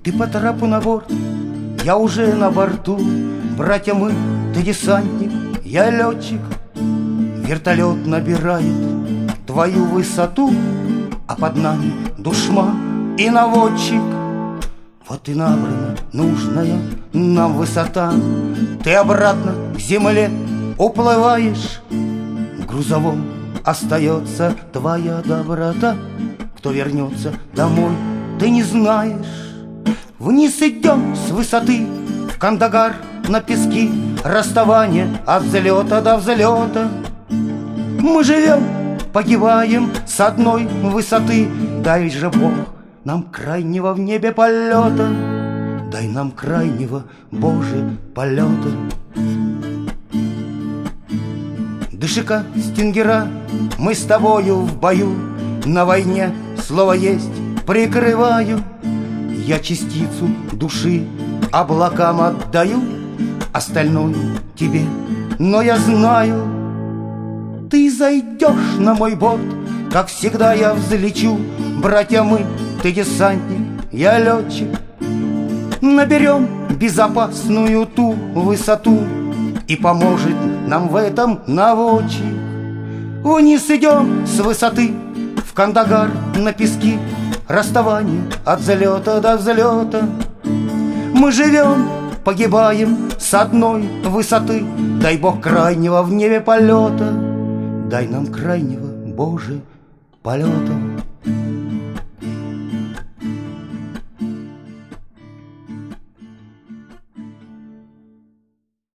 Ты по трапу на борт, я уже на борту. Братья мы, ты десантник, я летчик. Вертолет набирает твою высоту, а под нами душман и наводчик. Вот и набрана нужная нам высота. Ты обратно к земле уплываешь. В грузовом остается твоя доброта. Кто вернется домой, ты не знаешь. Вниз идем с высоты в Кандагар на пески. Расставание от взлета до взлета. Мы живем, погибаем с одной высоты. Дай же Бог нам крайнего в небе полета. Дай нам крайнего, Боже, полета. Дышика, стингера, мы с тобою в бою. На войне слово есть, прикрываю. Я частицу души облакам отдаю, остальное тебе, но я знаю, ты зайдешь на мой борт, как всегда я взлечу. Братья мы, ты десантник, я летчик. Наберем безопасную ту высоту, и поможет нам в этом наводчик. Вниз идем с высоты в Кандагар на пески. Расставание от взлета до взлета. Мы живем, погибаем с одной высоты. Дай Бог крайнего в небе полета. Дай нам крайнего, Боже, полета.